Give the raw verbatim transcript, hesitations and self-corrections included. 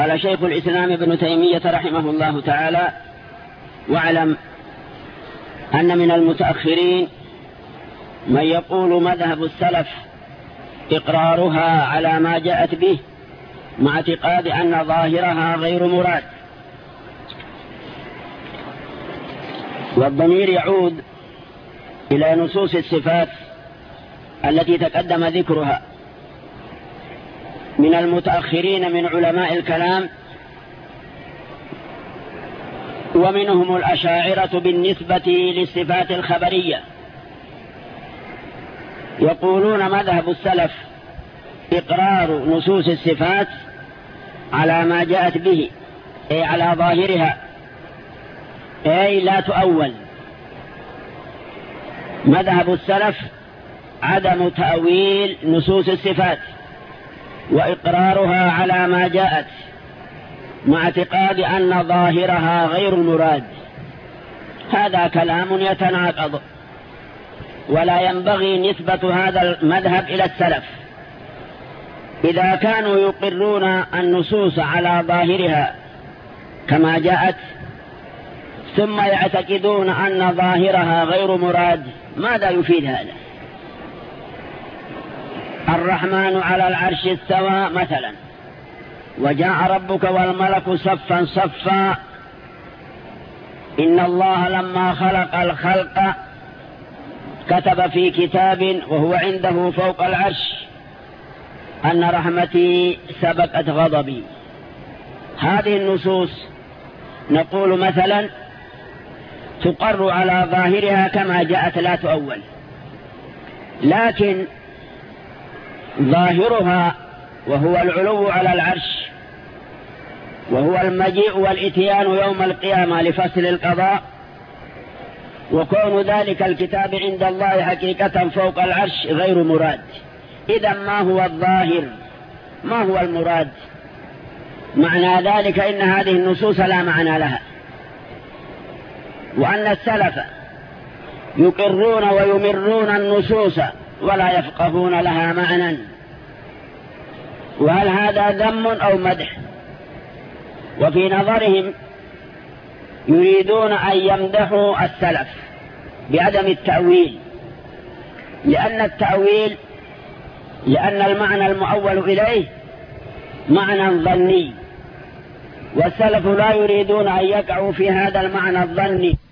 قال شيخ الإسلام ابن تيمية رحمه الله تعالى: واعلم أن من المتأخرين من يقول مذهب السلف إقرارها على ما جاءت به مع اعتقاد أن ظاهرها غير مراد. والضمير يعود إلى نصوص الصفات التي تقدم ذكرها. من المتأخرين من علماء الكلام ومنهم الأشاعرة بالنسبة للصفات الخبرية، يقولون مذهب السلف إقرار نصوص الصفات على ما جاءت به، أي على ظاهرها، أي لا تؤول. مذهب السلف عدم تأويل نصوص الصفات وإقرارها على ما جاءت مع اعتقاد أن ظاهرها غير المراد. هذا كلام يتناقض، ولا ينبغي نسبة هذا المذهب إلى السلف. إذا كانوا يقرون النصوص على ظاهرها كما جاءت ثم يعتقدون أن ظاهرها غير مراد، ماذا يفيد هذا؟ الرحمن على العرش استوى مثلا، وجاء ربك والملك صفا صفا، إن الله لما خلق الخلق كتب في كتاب وهو عنده فوق العرش أن رحمتي سبقت غضبي. هذه النصوص نقول مثلا تقر على ظاهرها كما جاءت لا تؤول، لكن ظاهرها وهو العلو على العرش وهو المجيء والإتيان يوم القيامة لفصل القضاء، وكون ذلك الكتاب عند الله حقيقة فوق العرش غير مراد. إذا ما هو الظاهر؟ ما هو المراد؟ معنى ذلك إن هذه النصوص لا معنى لها، وأن السلف يقرون ويمرون النصوص ولا يفقهون لها معنى. وهل هذا ذم أو مدح؟ وفي نظرهم يريدون أن يمدحوا السلف بعدم التأويل، لأن التأويل لأن المعنى المؤول إليه معنى ظني، والسلف لا يريدون أن يقعوا في هذا المعنى الظني.